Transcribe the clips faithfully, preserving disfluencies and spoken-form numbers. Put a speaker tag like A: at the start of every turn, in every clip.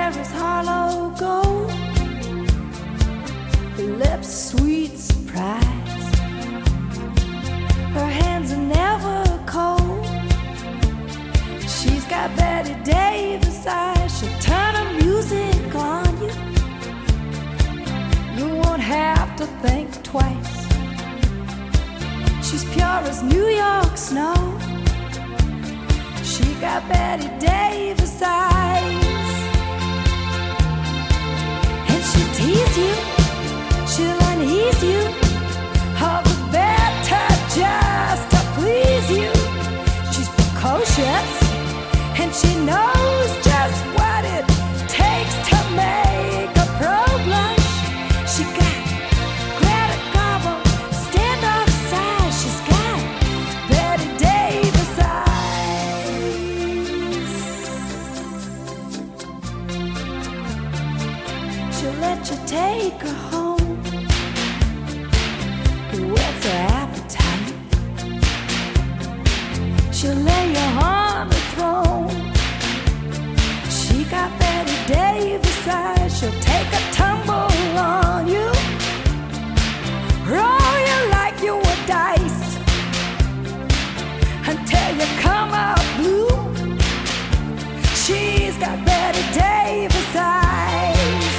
A: hair is hollow gold, her lips sweet surprise, her hands are never cold. She's got Betty Davis eyes, she'll turn her music on you. You won't have to think twice. She's pure as New York snow. She got Betty Davis eyes. And she'll tease you, she'll unease you, all the better just to please you. She's precocious, and she knows just what it takes to make a pro blush. She got Greta Garbo, standoff size. She's got Betty Davis eyes. She'll let you take her home, whets her appetite. She'll lay you on the throne. She got Betty Davis eyes. She'll take a tumble on you, roll you like you were dice, until you come out blue. She's got Betty Davis eyes.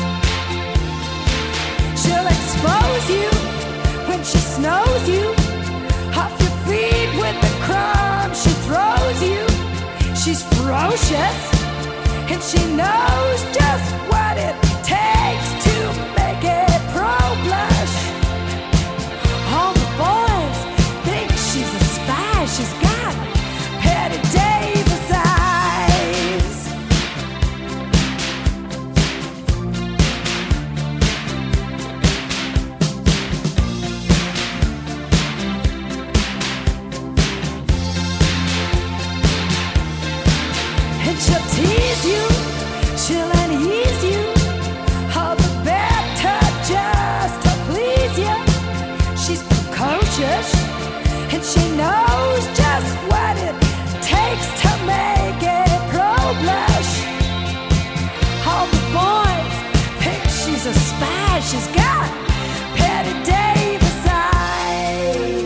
A: She'll expose you when she snows you, off your feet with the crumbs she throws you. She's ferocious, and she knows just what it takes to make a pro blush. All the boys think she's a spy. She's got Betty Davis eyes. And she'll tease you, she'll unease you, all the better just to please you. She's precocious, and she knows just what it takes to make a pro blush. All the boys think she's a spy. She's got Betty Davis eyes.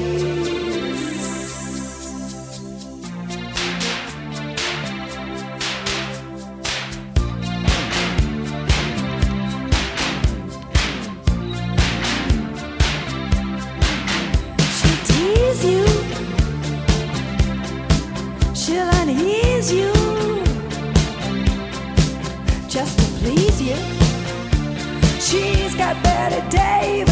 A: She'll tease you, she'll unease you, just to please you. She's got Betty Davis